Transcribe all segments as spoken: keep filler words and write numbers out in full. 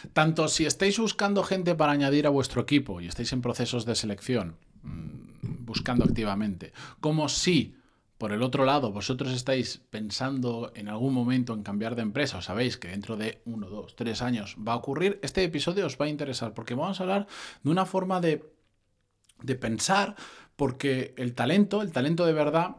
Tanto si estáis buscando gente para añadir a vuestro equipo y estáis en procesos de selección, buscando activamente, como si, por el otro lado, vosotros estáis pensando en algún momento en cambiar de empresa, o sabéis que dentro de uno, dos, tres años va a ocurrir, este episodio os va a interesar porque vamos a hablar de una forma de, de pensar, porque el talento, el talento de verdad,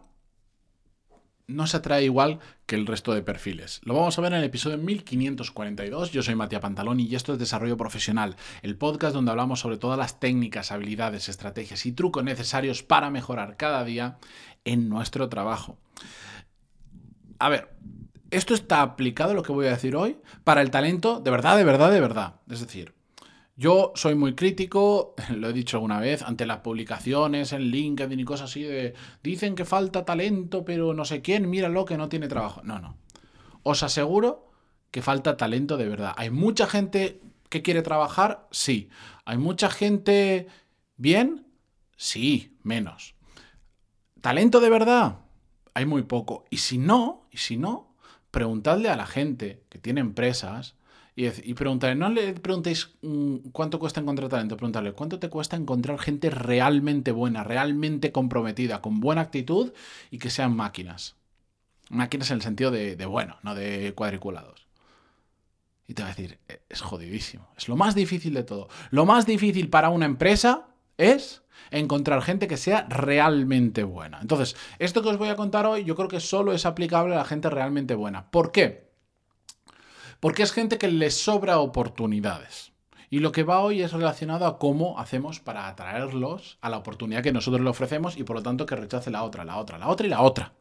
no se atrae igual que el resto de perfiles. Lo vamos a ver en el episodio mil quinientos cuarenta y dos. Yo soy Matías Pantaloni y esto es Desarrollo Profesional, el podcast donde hablamos sobre todas las técnicas, habilidades, estrategias y trucos necesarios para mejorar cada día en nuestro trabajo. A ver, esto está aplicado, lo que voy a decir hoy, para el talento de verdad, de verdad, de verdad. Es decir, yo soy muy crítico, lo he dicho alguna vez, ante las publicaciones en LinkedIn y cosas así de dicen que falta talento, pero no sé quién, míralo que no tiene trabajo. No, no. Os aseguro que falta talento de verdad. ¿Hay mucha gente que quiere trabajar? Sí. ¿Hay mucha gente bien? Sí, menos. ¿Talento de verdad? Hay muy poco. Y si no, y si no, preguntadle a la gente que tiene empresas y, y preguntarle, no le preguntéis mmm, cuánto cuesta encontrar talento, preguntarle cuánto te cuesta encontrar gente realmente buena, realmente comprometida, con buena actitud y que sean máquinas. Máquinas en el sentido de, de bueno, no de cuadriculados. Y te va a decir, es jodidísimo. Es lo más difícil de todo. Lo más difícil para una empresa es encontrar gente que sea realmente buena. Entonces, esto que os voy a contar hoy yo creo que solo es aplicable a la gente realmente buena. ¿Por qué? Porque es gente que les sobra oportunidades. Y lo que va hoy es relacionado a cómo hacemos para atraerlos a la oportunidad que nosotros le ofrecemos y por lo tanto que rechace la otra, la otra, la otra y la otra.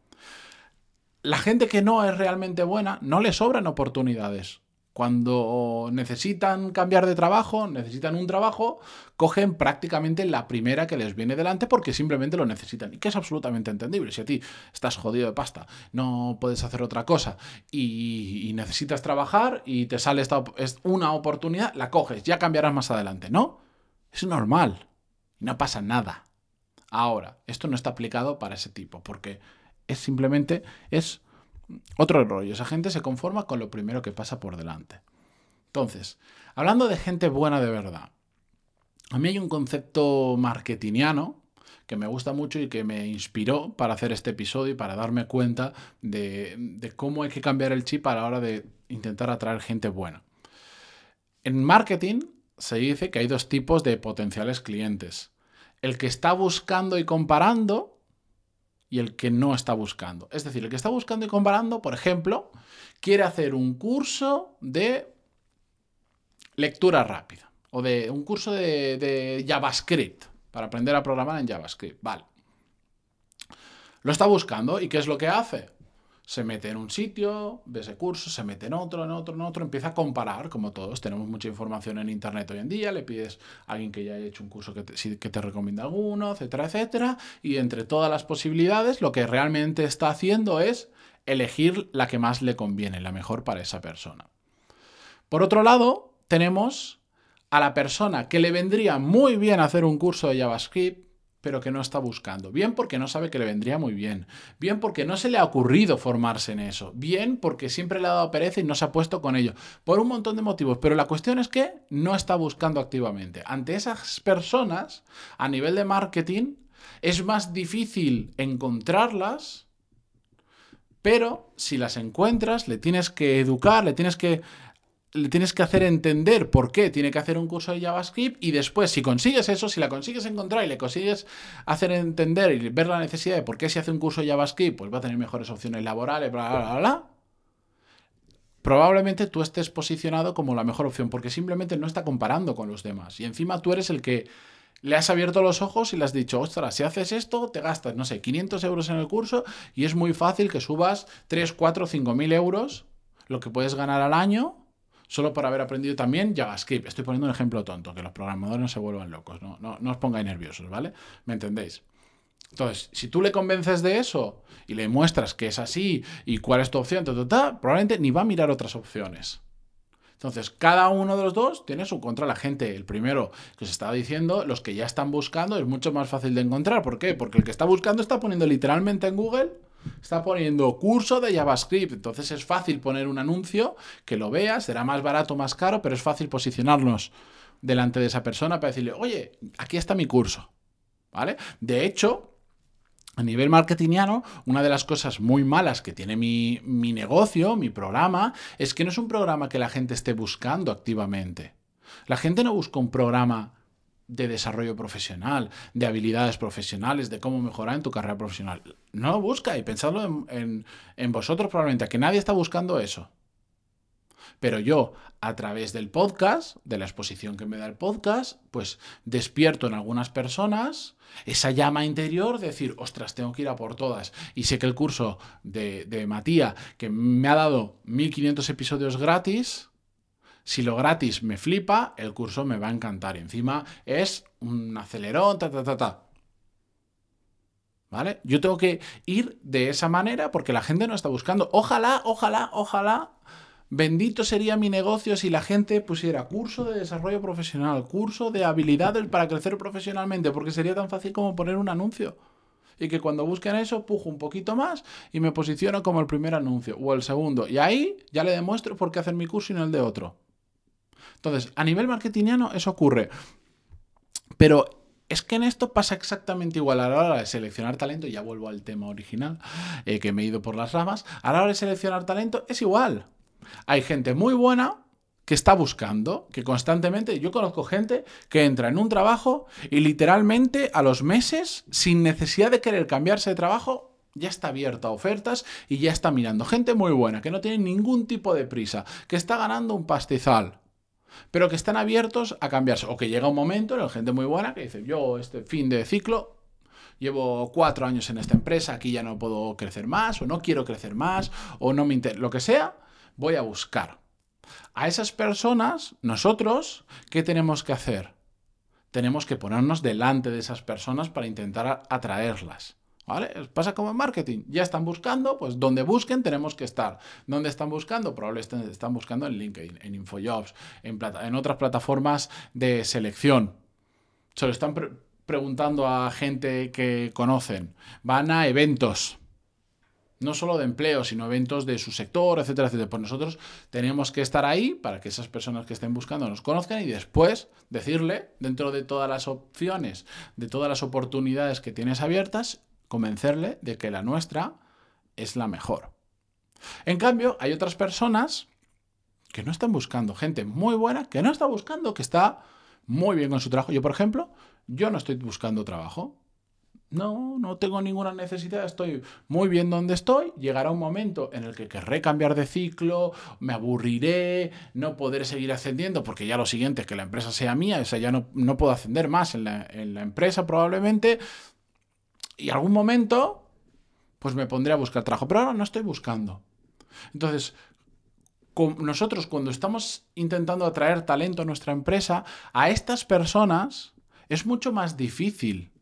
La gente que no es realmente buena no le sobran oportunidades. Cuando necesitan cambiar de trabajo, necesitan un trabajo, cogen prácticamente la primera que les viene delante porque simplemente lo necesitan. Y que es absolutamente entendible. Si a ti estás jodido de pasta, no puedes hacer otra cosa y, y necesitas trabajar y te sale esta, es una oportunidad, la coges, ya cambiarás más adelante, ¿no? Es normal y no pasa nada. Ahora, esto no está aplicado para ese tipo porque es simplemente... es otro rollo, esa gente se conforma con lo primero que pasa por delante. Entonces, hablando de gente buena de verdad, a mí hay un concepto marketingiano que me gusta mucho y que me inspiró para hacer este episodio y para darme cuenta de, de cómo hay que cambiar el chip a la hora de intentar atraer gente buena. En marketing se dice que hay dos tipos de potenciales clientes. El que está buscando y comparando y el que no está buscando. Es decir, el que está buscando y comparando, por ejemplo, quiere hacer un curso de lectura rápida o de un curso de, de JavaScript para aprender a programar en JavaScript. Vale. Lo está buscando y ¿qué es lo que hace? Se mete en un sitio, ve ese curso, se mete en otro, en otro, en otro, empieza a comparar, como todos. Tenemos mucha información en internet hoy en día, le pides a alguien que ya haya hecho un curso que te, que te recomienda alguno, etcétera, etcétera. Y entre todas las posibilidades, lo que realmente está haciendo es elegir la que más le conviene, la mejor para esa persona. Por otro lado, tenemos a la persona que le vendría muy bien hacer un curso de JavaScript, pero que no está buscando. Bien porque no sabe que le vendría muy bien. Bien porque no se le ha ocurrido formarse en eso. Bien porque siempre le ha dado pereza y no se ha puesto con ello. Por un montón de motivos. Pero la cuestión es que no está buscando activamente. Ante esas personas, a nivel de marketing, es más difícil encontrarlas, pero si las encuentras, le tienes que educar, le tienes que... le tienes que hacer entender por qué tiene que hacer un curso de JavaScript y después, si consigues eso, si la consigues encontrar y le consigues hacer entender y ver la necesidad de por qué si hace un curso de JavaScript, pues va a tener mejores opciones laborales, bla, bla, bla, bla, probablemente tú estés posicionado como la mejor opción porque simplemente no está comparando con los demás. Y encima tú eres el que le has abierto los ojos y le has dicho, ostras, si haces esto, te gastas, no sé, quinientos euros en el curso y es muy fácil que subas tres, cuatro, cinco mil euros, lo que puedes ganar al año, solo por haber aprendido también JavaScript. Estoy poniendo un ejemplo tonto, que los programadores no se vuelvan locos. No, no, no os pongáis nerviosos, ¿vale? ¿Me entendéis? Entonces, si tú le convences de eso y le muestras que es así y cuál es tu opción, ta, ta, ta, probablemente ni va a mirar otras opciones. Entonces, cada uno de los dos tiene su contra. La gente, el primero que os estaba diciendo, los que ya están buscando, es mucho más fácil de encontrar. ¿Por qué? Porque el que está buscando está poniendo literalmente en Google Está poniendo curso de JavaScript. Entonces es fácil poner un anuncio, que lo veas, será más barato, más caro, pero es fácil posicionarnos delante de esa persona para decirle, oye, aquí está mi curso. ¿Vale? De hecho, a nivel marketingiano, una de las cosas muy malas que tiene mi, mi negocio, mi programa, es que no es un programa que la gente esté buscando activamente. La gente no busca un programa de desarrollo profesional, de habilidades profesionales, de cómo mejorar en tu carrera profesional. No lo busca, y pensadlo en, en, en vosotros probablemente, que nadie está buscando eso. Pero yo, a través del podcast, de la exposición que me da el podcast, pues despierto en algunas personas esa llama interior de decir, ostras, tengo que ir a por todas. Y sé que el curso de, de Matías, que me ha dado mil quinientos episodios gratis, si lo gratis me flipa, el curso me va a encantar. Y encima es un acelerón, ta, ta, ta, ta. ¿Vale? Yo tengo que ir de esa manera porque la gente no está buscando. Ojalá, ojalá, ojalá. Bendito sería mi negocio si la gente pusiera curso de desarrollo profesional, curso de habilidades para crecer profesionalmente, porque sería tan fácil como poner un anuncio. Y que cuando busquen eso, pujo un poquito más y me posiciono como el primer anuncio o el segundo. Y ahí ya le demuestro por qué hacer mi curso y no el de otro. Entonces, a nivel marketingiano eso ocurre. Pero es que en esto pasa exactamente igual. A la hora de seleccionar talento, ya vuelvo al tema original, eh, que me he ido por las ramas, a la hora de seleccionar talento es igual. Hay gente muy buena que está buscando, que constantemente, yo conozco gente que entra en un trabajo y literalmente a los meses, sin necesidad de querer cambiarse de trabajo, ya está abierta a ofertas y ya está mirando. Gente muy buena, que no tiene ningún tipo de prisa, que está ganando un pastizal, pero que están abiertos a cambiarse. O que llega un momento en el gente muy buena que dice, yo este fin de ciclo llevo cuatro años en esta empresa, aquí ya no puedo crecer más, o no quiero crecer más, o no me interesa, lo que sea, voy a buscar. A esas personas, nosotros, ¿qué tenemos que hacer? Tenemos que ponernos delante de esas personas para intentar atraerlas. ¿Vale? Pasa como en marketing. Ya están buscando, pues donde busquen tenemos que estar. ¿Dónde están buscando? Probablemente están buscando en LinkedIn, en InfoJobs, en, plata- en otras plataformas de selección. Se lo están pre- preguntando a gente que conocen. Van a eventos. No solo de empleo, sino eventos de su sector, etcétera, etcétera. Pues nosotros tenemos que estar ahí para que esas personas que estén buscando nos conozcan y después decirle, dentro de todas las opciones, de todas las oportunidades que tienes abiertas, convencerle de que la nuestra es la mejor. En cambio, hay otras personas que no están buscando, gente muy buena, que no está buscando, que está muy bien con su trabajo. Yo, por ejemplo, yo no estoy buscando trabajo. No, no tengo ninguna necesidad, estoy muy bien donde estoy. Llegará un momento en el que querré cambiar de ciclo, me aburriré, no podré seguir ascendiendo, porque ya lo siguiente es que la empresa sea mía, o sea, ya no, no puedo ascender más en la, en la empresa probablemente. Y algún momento, pues me pondré a buscar trabajo, pero ahora no estoy buscando. Entonces, con nosotros cuando estamos intentando atraer talento a nuestra empresa, a estas personas es mucho más difícil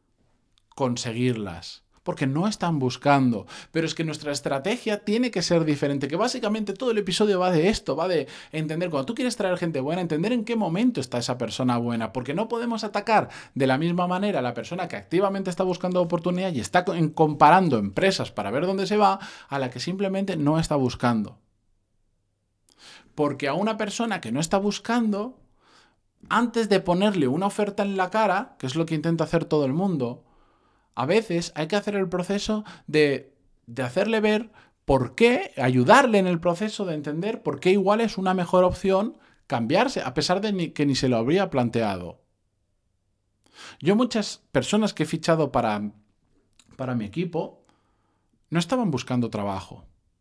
conseguirlas, porque no están buscando. Pero es que nuestra estrategia tiene que ser diferente, que básicamente todo el episodio va de esto, va de entender, cuando tú quieres traer gente buena, entender en qué momento está esa persona buena, porque no podemos atacar de la misma manera a la persona que activamente está buscando oportunidad y está comparando empresas para ver dónde se va, a la que simplemente no está buscando. Porque a una persona que no está buscando, antes de ponerle una oferta en la cara, que es lo que intenta hacer todo el mundo, a veces hay que hacer el proceso de, de hacerle ver por qué, ayudarle en el proceso de entender por qué igual es una mejor opción cambiarse, a pesar de ni, que ni se lo habría planteado. Yo muchas personas que he fichado para, para mi equipo no estaban buscando trabajo.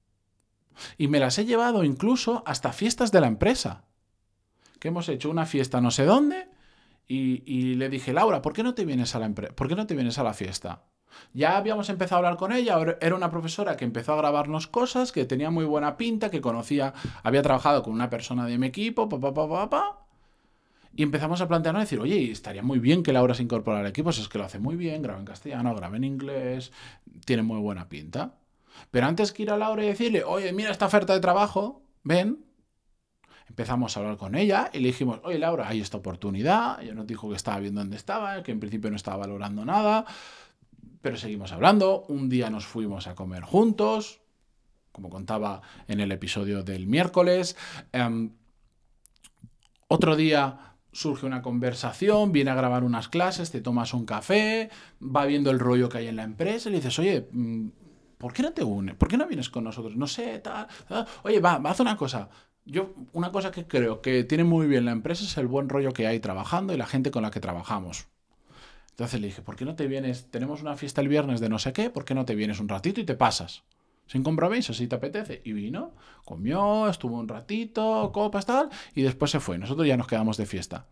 Y me las he llevado incluso hasta fiestas de la empresa. Que hemos hecho una fiesta no sé dónde. Y, y le dije, Laura, ¿por qué no te vienes a la empre- ¿por qué no te vienes a la fiesta? Ya habíamos empezado a hablar con ella, era una profesora que empezó a grabarnos cosas, que tenía muy buena pinta, que conocía, había trabajado con una persona de mi equipo, pa, pa, pa, pa, pa, y empezamos a plantearnos, decir, oye, estaría muy bien que Laura se incorporara al equipo, si es que lo hace muy bien, graba en castellano, graba en inglés, tiene muy buena pinta. Pero antes que ir a Laura y decirle, oye, mira esta oferta de trabajo, ven. Empezamos a hablar con ella y le dijimos, oye Laura, hay esta oportunidad. Ella nos dijo que estaba viendo dónde estaba, que en principio no estaba valorando nada. pero seguimos hablando. Un día nos fuimos a comer juntos, como contaba en el episodio del miércoles. Um, otro día surge una conversación, viene a grabar unas clases, te tomas un café, va viendo el rollo que hay en la empresa y le dices, oye, ¿por qué no te unes? ¿Por qué no vienes con nosotros? No sé, tal, tal. Oye, va, haz una cosa. Yo, una cosa que creo que tiene muy bien la empresa es el buen rollo que hay trabajando y la gente con la que trabajamos. Entonces le dije, ¿por qué no te vienes? Tenemos una fiesta el viernes de no sé qué, ¿por qué no te vienes un ratito y te pasas? Sin compromiso, si te apetece. Y vino, comió, estuvo un ratito, copas, tal, y después se fue. Nosotros ya nos quedamos de fiesta.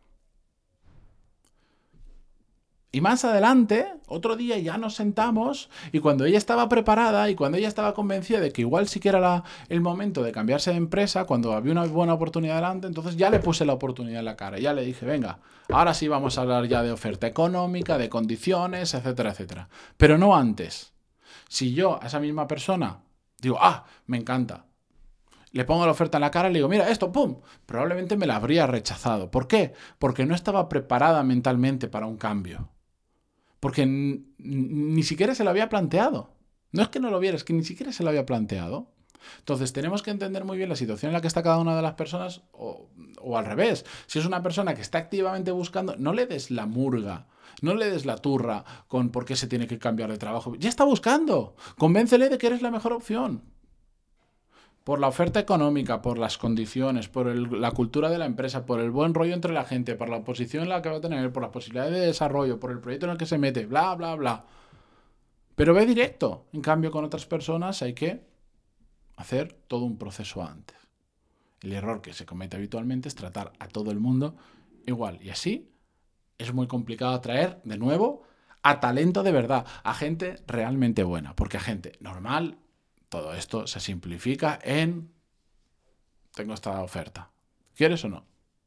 Y más adelante, otro día ya nos sentamos y cuando ella estaba preparada y cuando ella estaba convencida de que igual sí que era la, el momento de cambiarse de empresa, cuando había una buena oportunidad delante, entonces ya le puse la oportunidad en la cara. Ya le dije, venga, ahora sí vamos a hablar ya de oferta económica, de condiciones, etcétera, etcétera. Pero no antes. Si yo a esa misma persona digo, ah, me encanta, le pongo la oferta en la cara y le digo, mira, esto, pum, probablemente me la habría rechazado. ¿Por qué? Porque no estaba preparada mentalmente para un cambio. Porque ni siquiera se lo había planteado. No es que no lo viera, es que ni siquiera se lo había planteado. Entonces tenemos que entender muy bien la situación en la que está cada una de las personas o, o al revés. Si es una persona que está activamente buscando, no le des la murga, no le des la turra con por qué se tiene que cambiar de trabajo. Ya está buscando. Convéncele de que eres la mejor opción. Por la oferta económica, por las condiciones, por el, la cultura de la empresa, por el buen rollo entre la gente, por la posición en la que va a tener, por las posibilidades de desarrollo, por el proyecto en el que se mete, bla, bla, bla. Pero ve directo. En cambio, con otras personas hay que hacer todo un proceso antes. El error que se comete habitualmente es tratar a todo el mundo igual. Y así es muy complicado atraer, de nuevo, a talento de verdad, a gente realmente buena. Porque a gente normal, todo esto se simplifica en tengo esta oferta. ¿Quieres o no?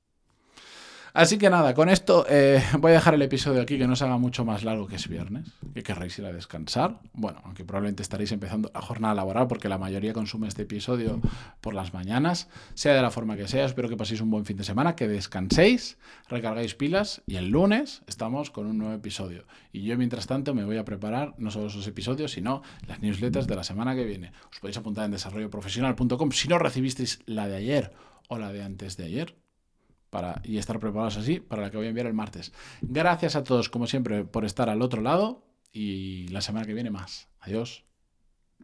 Así que nada, con esto eh, voy a dejar el episodio aquí, que no se haga mucho más largo, que es viernes, que querréis ir a descansar. Bueno, aunque probablemente estaréis empezando la jornada laboral porque la mayoría consume este episodio por las mañanas. Sea de la forma que sea, espero que paséis un buen fin de semana, que descanséis, recargáis pilas y el lunes estamos con un nuevo episodio. Y yo mientras tanto me voy a preparar no solo esos episodios, sino las newsletters de la semana que viene. Os podéis apuntar en desarrollo profesional punto com si no recibisteis la de ayer o la de antes de ayer. Para, y estar preparados así para la que voy a enviar el martes. Gracias a todos, como siempre, por estar al otro lado y la semana que viene más. Adiós.